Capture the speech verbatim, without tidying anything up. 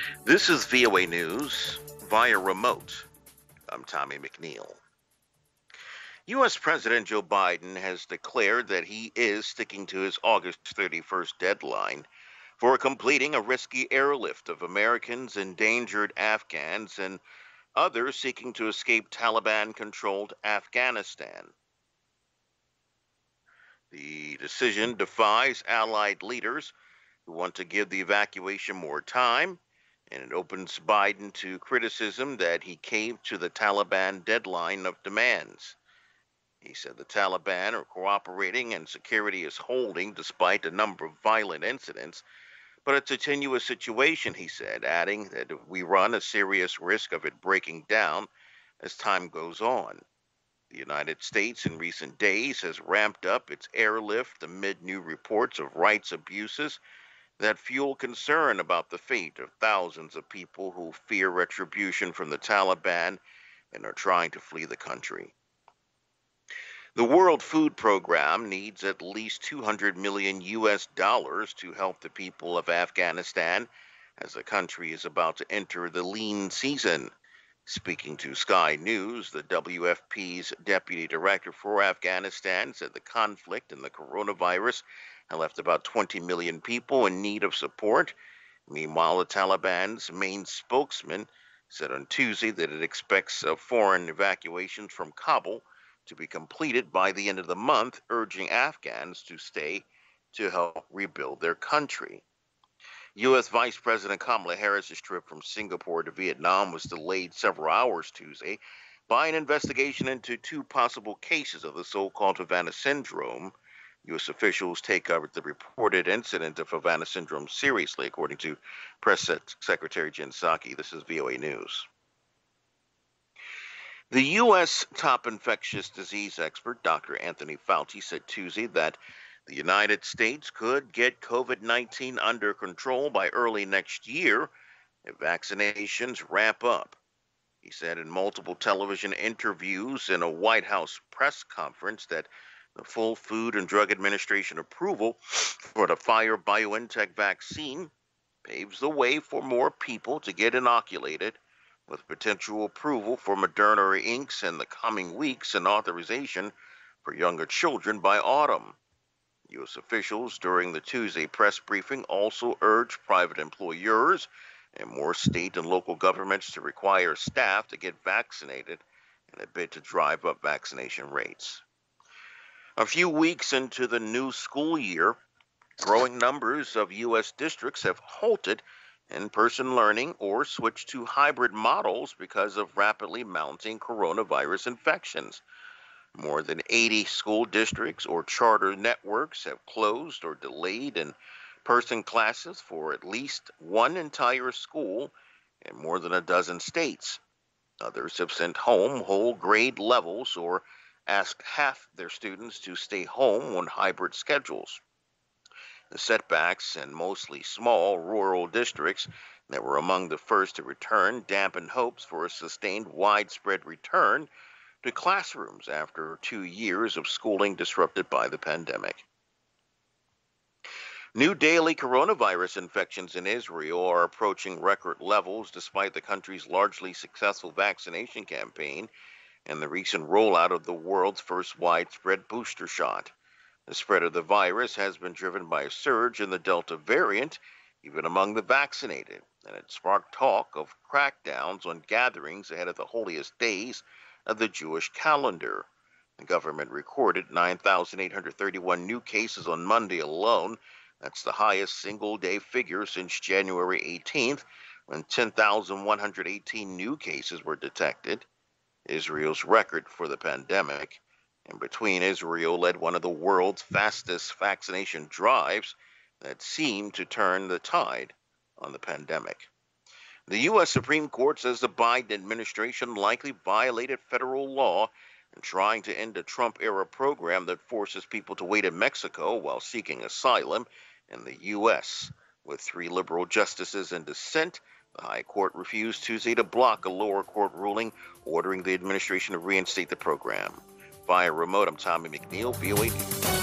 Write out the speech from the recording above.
This is V O A News via remote. I'm Tommy McNeil. U S. President Joe Biden has declared that he is sticking to his August thirty-first deadline for completing a risky airlift of Americans, endangered Afghans, and others seeking to escape Taliban-controlled Afghanistan. The decision defies allied leaders who want to give the evacuation more time, and it opens Biden to criticism that he caved to the Taliban deadline of demands. He said the Taliban are cooperating and security is holding despite a number of violent incidents, but it's a tenuous situation, he said, adding that we run a serious risk of it breaking down as time goes on. The United States in recent days has ramped up its airlift amid new reports of rights abuses that fuel concern about the fate of thousands of people who fear retribution from the Taliban and are trying to flee the country. The World Food Program needs at least two hundred million U S dollars to help the people of Afghanistan as the country is about to enter the lean season. Speaking to Sky News, the W F P's deputy director for Afghanistan said the conflict and the coronavirus have left about twenty million people in need of support. Meanwhile, the Taliban's main spokesman said on Tuesday that it expects uh, foreign evacuations from Kabul to be completed by the end of the month, urging Afghans to stay to help rebuild their country. U S. Vice President Kamala Harris's trip from Singapore to Vietnam was delayed several hours Tuesday by an investigation into two possible cases of the so-called Havana syndrome. U S officials take the reported incident of Havana syndrome seriously, according to Press Secretary Jen Psaki. This is V O A News. The U S top infectious disease expert, Doctor Anthony Fauci, said Tuesday that the United States could get COVID nineteen under control by early next year if vaccinations ramp up. He said in multiple television interviews and a White House press conference that the full Food and Drug Administration approval for the Pfizer-BioNTech vaccine paves the way for more people to get inoculated, with potential approval for Moderna Incorporated in the coming weeks and authorization for younger children by autumn. U S officials during the Tuesday press briefing also urged private employers and more state and local governments to require staff to get vaccinated in a bid to drive up vaccination rates. A few weeks into the new school year, growing numbers of U S districts have halted in-person learning or switched to hybrid models because of rapidly mounting coronavirus infections. More than eighty school districts or charter networks have closed or delayed in-person classes for at least one entire school in more than a dozen states. Others have sent home whole grade levels or asked half their students to stay home on hybrid schedules. The setbacks in mostly small rural districts that were among the first to return dampened hopes for a sustained widespread return to classrooms after two years of schooling disrupted by the pandemic. New daily coronavirus infections in Israel are approaching record levels despite the country's largely successful vaccination campaign and the recent rollout of the world's first widespread booster shot. The spread of the virus has been driven by a surge in the Delta variant, even among the vaccinated, and it sparked talk of crackdowns on gatherings ahead of the holiest days of the Jewish calendar. The government recorded nine thousand eight hundred thirty-one new cases on Monday alone. That's the highest single-day figure since January eighteenth, when ten thousand one hundred eighteen new cases were detected, Israel's record for the pandemic. In between, Israel led one of the world's fastest vaccination drives that seemed to turn the tide on the pandemic. The U S. Supreme Court says the Biden administration likely violated federal law in trying to end a Trump-era program that forces people to wait in Mexico while seeking asylum in the U S. With three liberal justices in dissent, the High Court refused Tuesday to block a lower court ruling ordering the administration to reinstate the program. Via remote, I'm Tommy McNeil, V O A News.